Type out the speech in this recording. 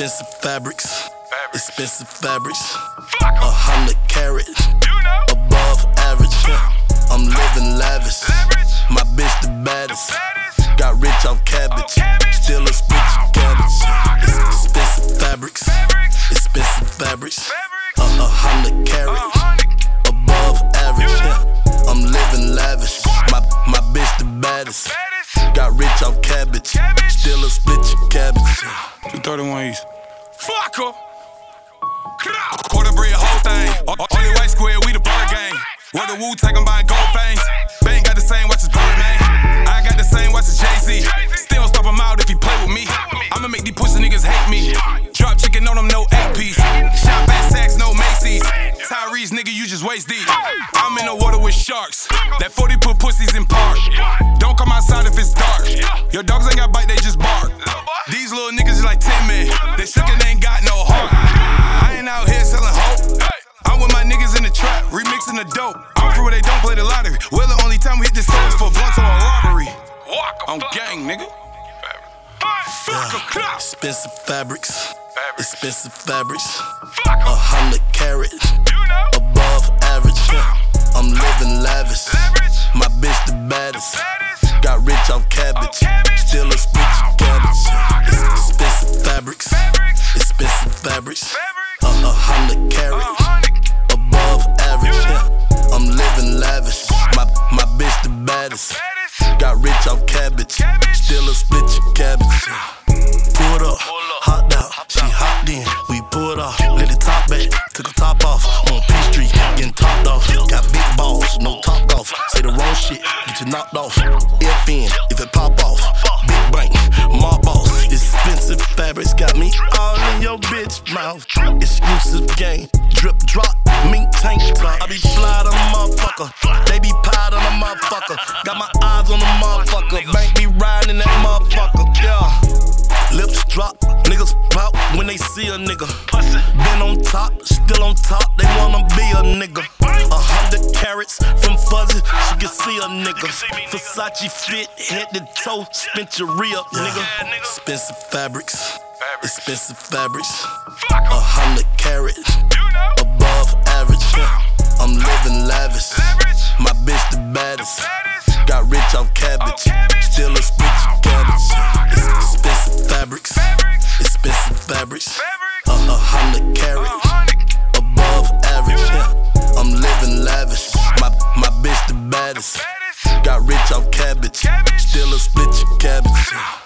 Expensive fabrics, expensive fabrics. 100 carat, above average. I'm living lavish. My bitch the baddest. Got rich off cabbage, still a split cabbage. Expensive fabrics, expensive fabrics. 100 carat, above average. I'm living lavish. My bitch the baddest. Got rich off cabbage, still a split cabbage. 231 East. Fuck her. Quarter bread, whole thing. Only white square, we the bird gang. Where the Wu-Tang, I'm buying gold fangs. Bang got the same watch as Birdman. I got the same watch as Jay-Z. Still stop him out if he play with me. I'ma make these pussy niggas hate me. Drop chicken on them, no 8-piece. Shop at Saks, no Macy's. Tyrese, nigga, you just waist deep. I'm in the water with sharks. That 40 put pussies in park. Don't come outside if it's dark. Your dogs ain't got bite, they just bark. These little niggas is like 10 men. They shook and ain't got no heart. I ain't out here selling hope. I'm with my niggas in the trap, remixing the dope. I'm for where they don't play the lottery. Well, the only time we hit the stores for blunts or a robbery. I'm gang, nigga. Expensive fabrics, expensive fabrics. 100 carat, above average. I'm living lavish. My bitch the baddest. Got rich off cabbage, still a split cabbage. Expensive fabrics, expensive fabrics. 100 carat, above average. I'm living lavish. My bitch the baddest. Got rich off cabbage, still a split cabbage. Pulled up, hopped out, she hopped in, we pulled off. Lit the top back, took her top off. On P Street, getting topped off. Got big balls, no top golf. Say the wrong shit, get you knocked off. FN, if it pop off. Big bank, mob boss. Expensive fabrics got me all in your bitch mouth. Exclusive game, drip drop, mink tank top. I be fly on a motherfucker, they be pied on a motherfucker. Got my eyes on the motherfucker, bank be riding in that motherfucker, yeah. Lips drop, niggas pout when they see a nigga. Been on top, still on top, they wanna be a nigga. 100 carats from Fuzzy, she can see a nigga. Versace fit, head to toe, spent your re-up, nigga. Expensive fabrics, expensive fabrics. 100 carat, above average. I'm living lavish. My bitch the baddest. Got rich off cabbage, still a split cabbage. Expensive fabrics, expensive fabrics. 100 carat, above average. I'm living lavish. My bitch the baddest. Got rich off cabbage, still a split cabbage.